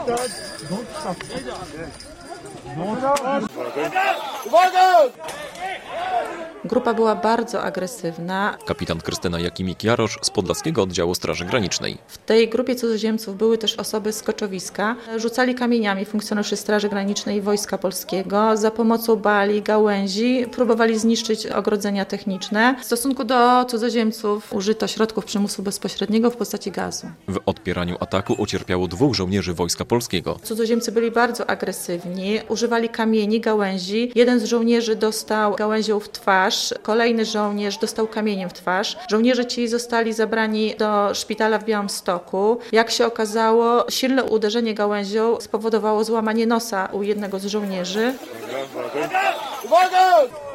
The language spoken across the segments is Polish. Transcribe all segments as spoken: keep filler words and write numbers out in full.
Grupa była bardzo agresywna. Kapitan Krystyna Jakimik-Jarosz z Podlaskiego Oddziału Straży Granicznej. W tej grupie cudzoziemców były też osoby z koczowiska. Rzucali kamieniami funkcjonariusze Straży Granicznej i Wojska Polskiego. Za pomocą bali, gałęzi próbowali zniszczyć ogrodzenia techniczne. W stosunku do cudzoziemców użyto środków przymusu bezpośredniego w postaci gazu. W odpieraniu ataku ucierpiało dwóch żołnierzy Wojska Polskiego. Cudzoziemcy byli bardzo agresywni, używali kamieni, gałęzi. Jeden z żołnierzy dostał gałęzią w twarz, kolejny żołnierz dostał kamieniem w twarz. Żołnierze ci zostali zabrani do szpitala w Białymstoku. Jak się okazało, silne uderzenie gałęzią spowodowało złamanie nosa u jednego z żołnierzy. Uwaga!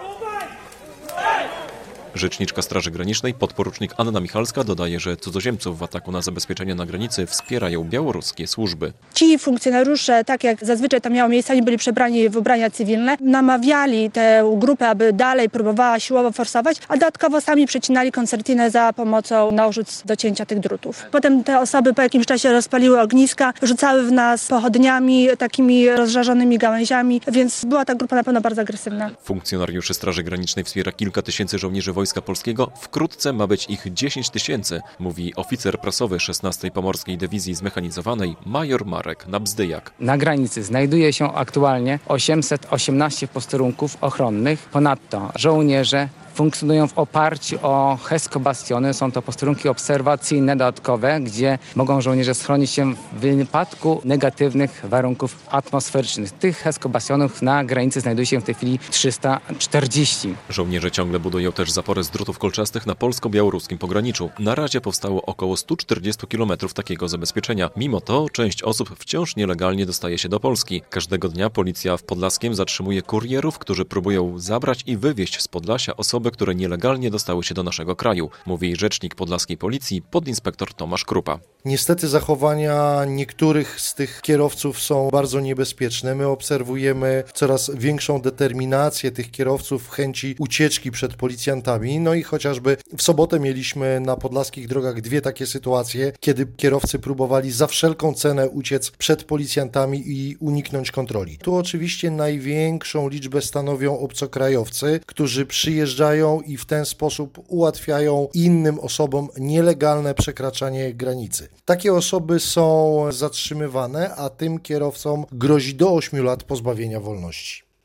Rzeczniczka Straży Granicznej, podporucznik Anna Michalska, dodaje, że cudzoziemców w ataku na zabezpieczenie na granicy wspierają białoruskie służby. Ci funkcjonariusze, tak jak zazwyczaj to miało miejsce, oni byli przebrani w ubrania cywilne, namawiali tę grupę, aby dalej próbowała siłowo forsować, a dodatkowo sami przecinali koncertinę za pomocą nożyc do cięcia tych drutów. Potem te osoby po jakimś czasie rozpaliły ogniska, rzucały w nas pochodniami, takimi rozżarzonymi gałęziami, więc była ta grupa na pewno bardzo agresywna. Funkcjonariuszy Straży Granicznej wspiera kilka tysięcy żołnierzy Wojska Polskiego. Wkrótce ma być ich dziesięć tysięcy, mówi oficer prasowy szesnastej Pomorskiej Dywizji Zmechanizowanej major Marek Nabzdyjak. Na granicy znajduje się aktualnie osiemset osiemnaście posterunków ochronnych. Ponadto żołnierze funkcjonują w oparciu o HESCO-bastiony. Są to posterunki obserwacyjne dodatkowe, gdzie mogą żołnierze schronić się w wypadku negatywnych warunków atmosferycznych. Tych HESCO-bastionów na granicy znajduje się w tej chwili trzysta czterdzieści. Żołnierze ciągle budują też zapory z drutów kolczastych na polsko-białoruskim pograniczu. Na razie powstało około sto czterdzieści kilometrów takiego zabezpieczenia. Mimo to część osób wciąż nielegalnie dostaje się do Polski. Każdego dnia policja w Podlaskiem zatrzymuje kurierów, którzy próbują zabrać i wywieźć z Podlasia osoby, które nielegalnie dostały się do naszego kraju, mówi rzecznik podlaskiej policji, podinspektor Tomasz Krupa. Niestety zachowania niektórych z tych kierowców są bardzo niebezpieczne. My obserwujemy coraz większą determinację tych kierowców, chęci ucieczki przed policjantami. No i chociażby w sobotę mieliśmy na podlaskich drogach dwie takie sytuacje, kiedy kierowcy próbowali za wszelką cenę uciec przed policjantami i uniknąć kontroli. Tu oczywiście największą liczbę stanowią obcokrajowcy, którzy przyjeżdżają i w ten sposób ułatwiają innym osobom nielegalne przekraczanie granicy. Takie osoby są zatrzymywane, a tym kierowcom grozi do ośmiu lat pozbawienia wolności.